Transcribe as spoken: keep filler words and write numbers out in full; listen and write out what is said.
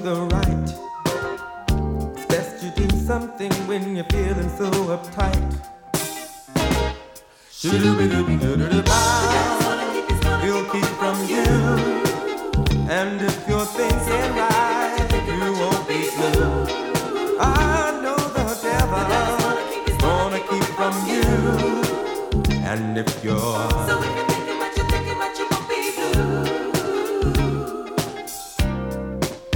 the right. It's best you do something when you're feeling so uptight. He'll keep from you. And if you're thinking right, you won't be blue. I know the devil's gonna keep from you. And if you're